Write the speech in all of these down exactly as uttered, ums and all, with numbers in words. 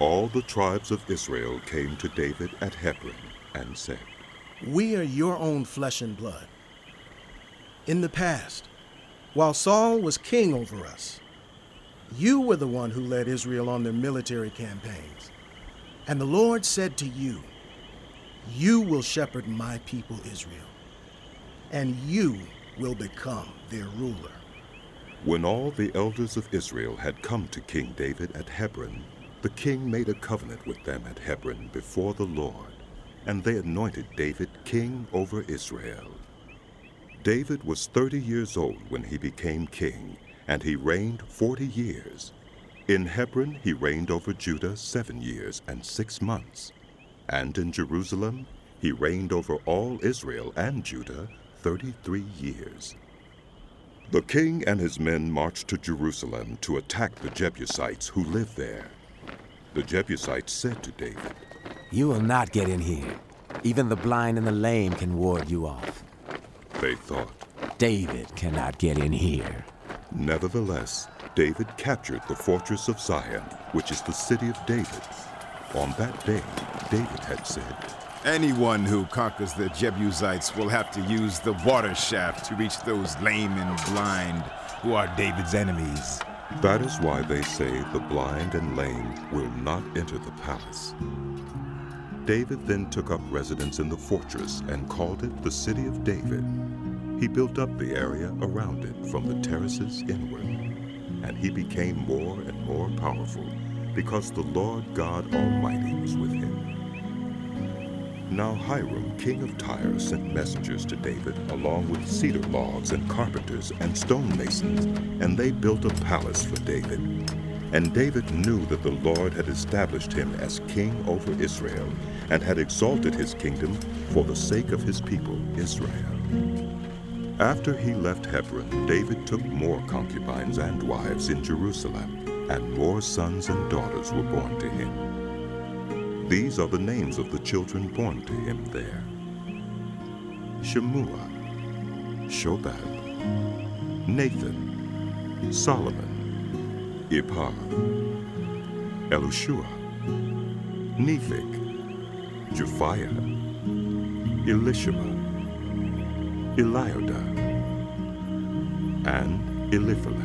All the tribes of Israel came to David at Hebron and said, "We are your own flesh and blood. In the past, while Saul was king over us, you were the one who led Israel on their military campaigns. And the Lord said to you, 'You will shepherd my people Israel, and you will become their ruler.'" When all the elders of Israel had come to King David at Hebron, the king made a covenant with them at Hebron before the Lord, and they anointed David king over Israel. David was thirty years old when he became king, and he reigned forty years. In Hebron he reigned over Judah seven years and six months, and in Jerusalem he reigned over all Israel and Judah thirty-three years. The king and his men marched to Jerusalem to attack the Jebusites who lived there. The Jebusites said to David, "You will not get in here. Even the blind and the lame can ward you off." They thought, "David cannot get in here." Nevertheless, David captured the fortress of Zion, which is the city of David. On that day, David had said, "Anyone who conquers the Jebusites will have to use the water shaft to reach those lame and blind who are David's enemies." That is why they say the blind and lame will not enter the palace. David then took up residence in the fortress and called it the City of David. He built up the area around it from the terraces inward, and he became more and more powerful because the Lord God Almighty was with him. Now Hiram, king of Tyre, sent messengers to David along with cedar logs and carpenters and stonemasons, and they built a palace for David. And David knew that the Lord had established him as king over Israel and had exalted his kingdom for the sake of his people, Israel. After he left Hebron, David took more concubines and wives in Jerusalem, and more sons and daughters were born to him. These are the names of the children born to him there: Shemua, Shobab, Nathan, Solomon, Ibhar, Elishua, Nepheg, Japhiah, Elishama, Eliada, and Eliphalet.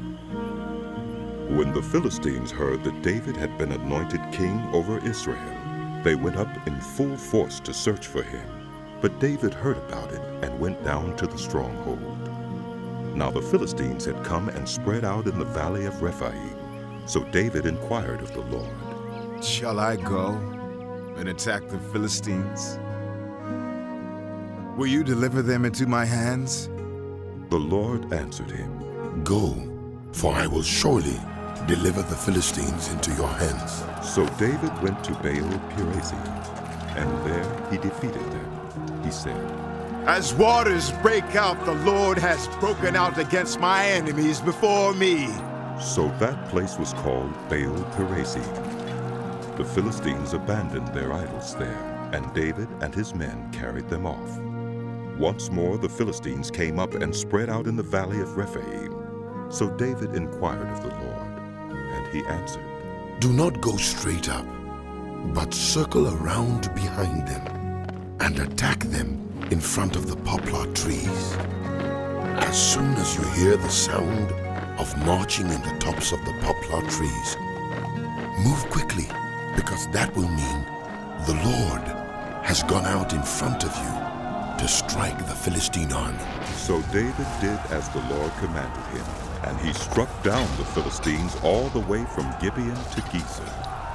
When the Philistines heard that David had been anointed king over Israel, they went up in full force to search for him. But David heard about it and went down to the stronghold. Now the Philistines had come and spread out in the valley of Rephaim. So David inquired of the Lord, "Shall I go and attack the Philistines? Will you deliver them into my hands?" The Lord answered him, "Go, for I will surely deliver the Philistines into your hands." So David went to Baal-perazim, and there he defeated them. He said, "As waters break out, the Lord has broken out against my enemies before me." So that place was called Baal-perazim. The Philistines abandoned their idols there, and David and his men carried them off. Once more the Philistines came up and spread out in the valley of Rephaim. So David inquired of the Lord, and he answered, "Do not go straight up, but circle around behind them and attack them in front of the poplar trees. As soon as you hear the sound of marching in the tops of the poplar trees, move quickly, because that will mean the Lord has gone out in front of you to strike the Philistine army." So David did as the Lord commanded him, and he struck down the Philistines all the way from Gibeon to Gezer.